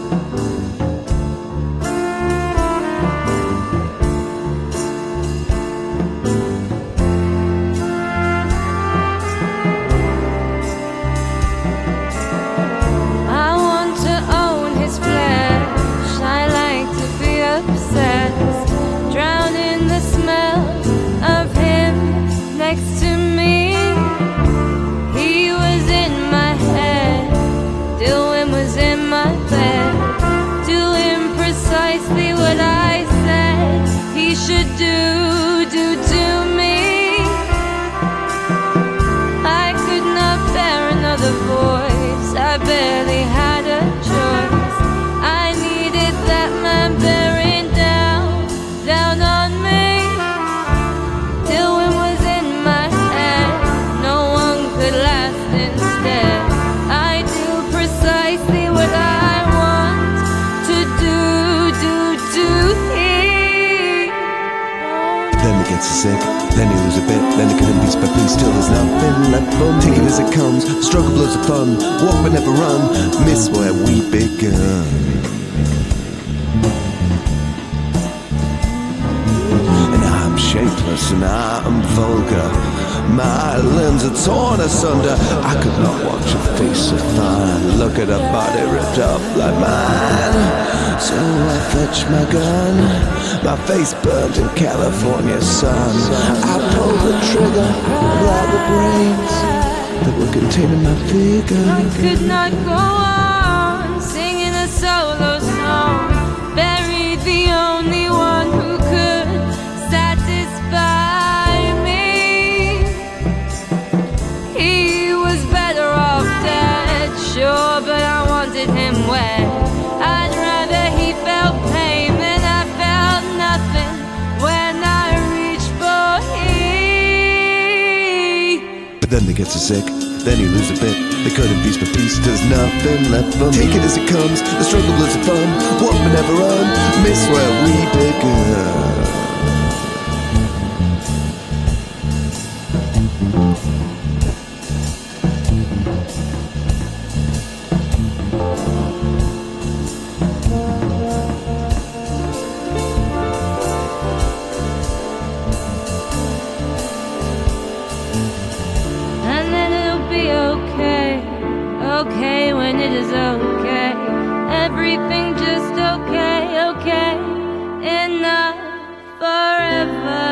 Next to me, he was in my head, Dylan was in my bed, doing precisely what I said he should do to me. I could not bear another voice, I barely had a choice. I needed that man bearing down on me. Then he gets sick, then he loses a bit, then he couldn't be but please still there's nothing left for me. Take it as it comes, struggle blows of fun, walk but never run, miss where we begun. And I'm shapeless and I'm vulgar, my limbs are torn asunder. I could not watch a face so fine, look at a body ripped up like mine. So I fetch my gun, my face burned in California sun. I pull the trigger, blow the brains that were contained in my figure. I could not go on singing a solo song, buried the only one who could satisfy me. He was better off dead, sure, but I wanted him wet. I'd rather he felt pain than I felt nothing when I reached for he. But then they get so sick, then he loses a bit. They cut him piece by piece, there's nothing left for me. Take it as it comes, the struggle is fun, walk but never run, miss where we begun. Okay when it is okay, everything just okay, enough forever.